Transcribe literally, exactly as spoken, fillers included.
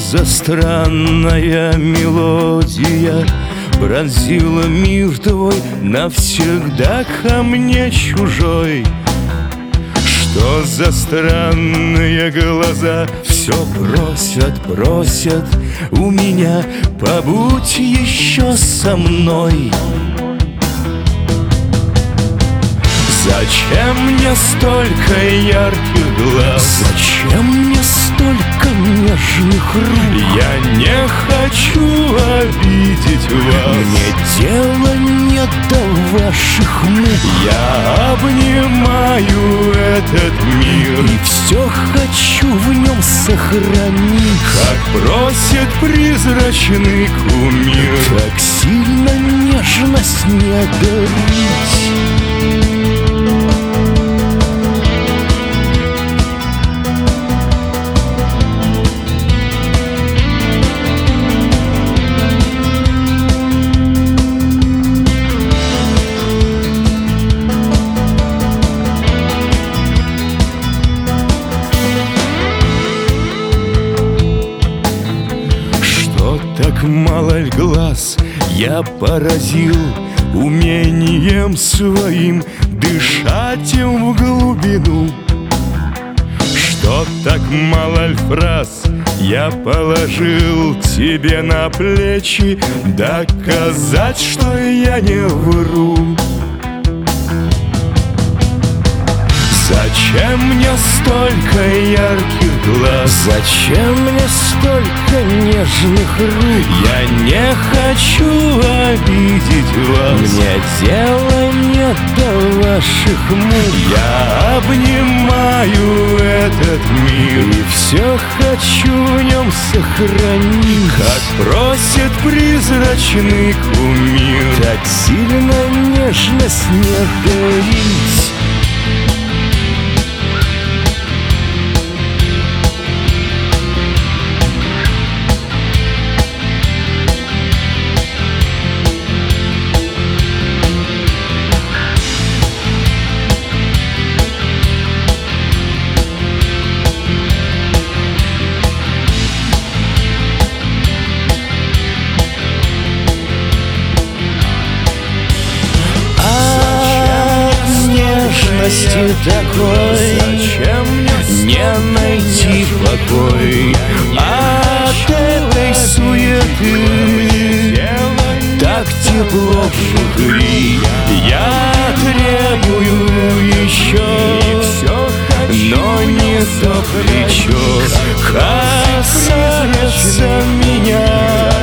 за странная мелодия пронзила мир твой, навсегда ко мне чужой? Что за странные глаза все просят, просят у меня: побудь еще со мной. Зачем мне столько ярких глаз? Зачем мне столько нежных рук? Я не хочу обидеть вас. Мне дела нет до ваших мук. Я обнимаю этот мир и все хочу в нем сохранить, как просит призрачный кумир. Так сильно нежность не дарить. Так мало ль глаз я поразил умением своим дышать им в глубину? Что так мало ль фраз я положил тебе на плечи доказать, что я не вру? Зачем мне столько ярких глаз? Зачем мне столько нежных рук? Я не хочу обидеть вас. Мне дела нет до ваших мук. Я обнимаю этот мир и все хочу в нем сохранить, как просит призрачный кумир. Так сильно нежность не дарить. Такой не найти покой от этой суеты. Так тепло внутри, я требую еще, но не то плечо касается меня.